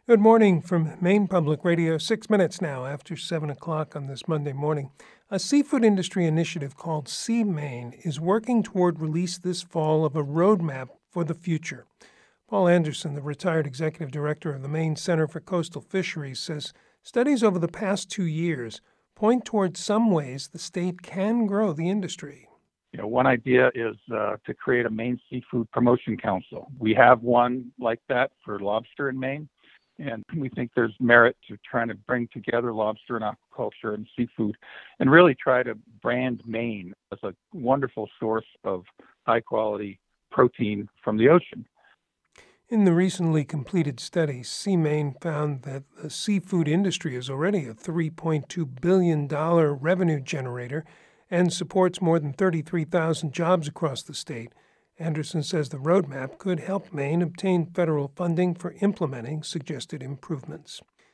Good morning from Maine Public Radio, 6 minutes now after 7 o'clock on this Monday morning. A seafood industry initiative called Sea Maine is working toward release this fall of a roadmap for the future. Paul Anderson, the retired executive director of the Maine Center for Coastal Fisheries, says studies over the past 2 years point toward some ways the state can grow the industry. One idea is to create a Maine Seafood Promotion Council. We have one like that for lobster in Maine, and we think there's merit to trying to bring together lobster and aquaculture and seafood and really try to brand Maine as a wonderful source of high-quality protein from the ocean. In the recently completed study, Sea Maine found that the seafood industry is already a $3.2 billion revenue generator and supports more than 33,000 jobs across the state. Anderson says the roadmap could help Maine obtain federal funding for implementing suggested improvements.